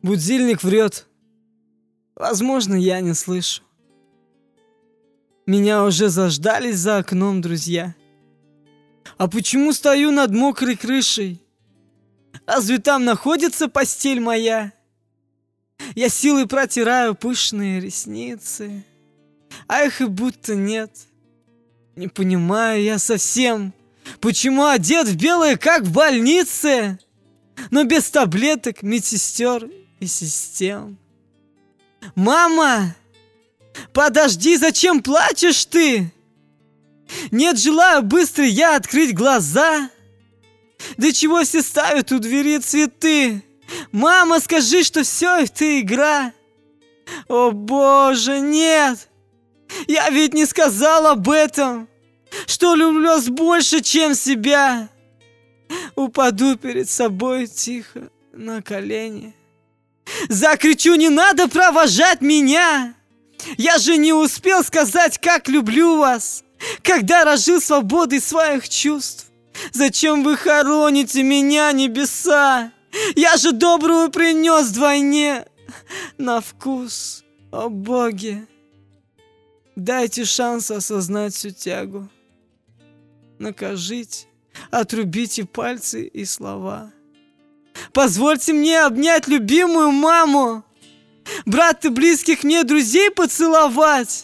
Будильник врет. Возможно, я не слышу. Меня уже заждались за окном друзья. А почему стою над мокрой крышей? Разве там находится постель моя? Я силой протираю пышные ресницы, а их и будто нет. Не понимаю я совсем, почему одет в белое, как в больнице, но без таблеток, медсестер и систем. Мама, подожди, зачем плачешь ты? Нет, желаю быстро я открыть глаза. Для чего все ставят у двери цветы? Мама, скажи, что все это игра. О боже, нет! Я ведь не сказал об этом, что люблю вас больше, чем себя. Упаду перед собой тихо на колени. Закричу: не надо провожать меня. Я же не успел сказать, как люблю вас, когда разжил свободой своих чувств. Зачем вы хороните меня, небеса? Я же добрую принес вдвойне на вкус. О боги, дайте шанс осознать всю тягу. Накажите, отрубите пальцы и слова. Позвольте мне обнять любимую маму, брат и близких мне друзей поцеловать.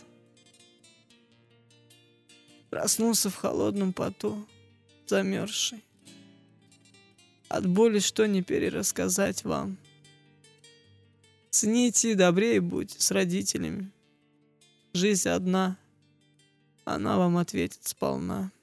Проснулся в холодном поту, замерзший. От боли что не перерассказать вам. Цените и добрее будьте с родителями. Жизнь одна, она вам ответит сполна.